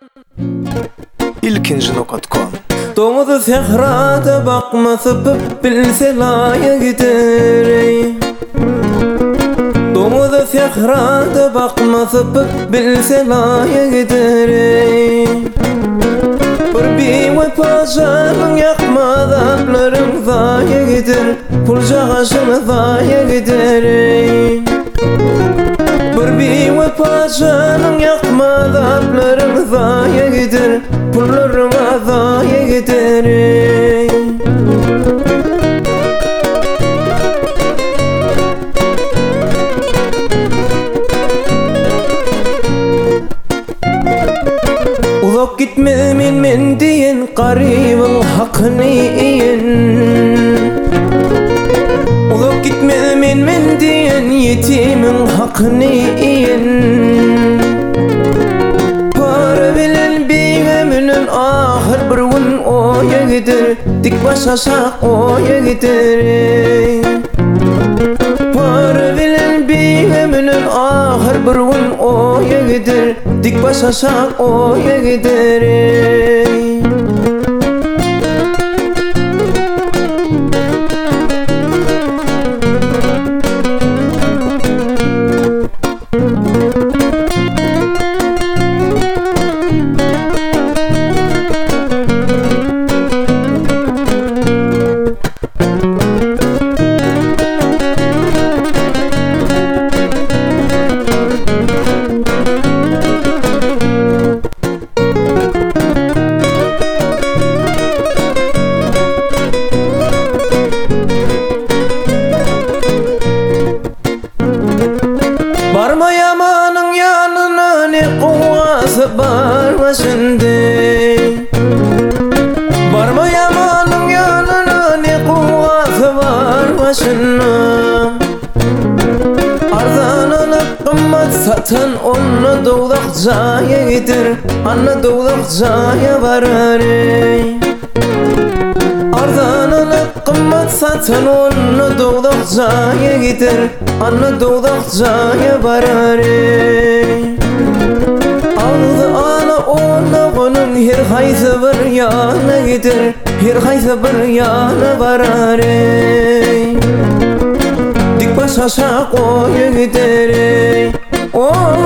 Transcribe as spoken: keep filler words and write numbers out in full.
ilkinci nokta com. Doğudu sehrada bakması bilse laya gider. Doğudu sehrada bakması bilse laya gider. Bir bir vefacanın yakmadakların zaya gider. Pulca aşını zaya gider. Bir bir vefacanın yakmadakların zaya gider. Pullarıma zaya gider. Uzak gitme min min diyen qaribul haqqni iyen. Uzak gitme min min diyen yetimin haqqni iyen. Para bilen biğeminin ahir bir gün oya gider. Dik başa şaq oya gider. Para bilen biğeminin ahir bir gün oya gider. Dik başa şaq oya gider. Barma yamanın yanına ne kuvası barma şimdi. Barma yamanın yanına ne kuvası barma şimdi. Ardan alıp kımmat satın onu doğdak zaya gider. Anna doğdak zaya varar. Ardan alıp kımmat satın onu doğdak zaya gider. Anna doğdak zaya varar. Aldı ana ona onun her hayse bir yana gider. Her hayse bir yana varar. Dik başa şaq oya gider. Oh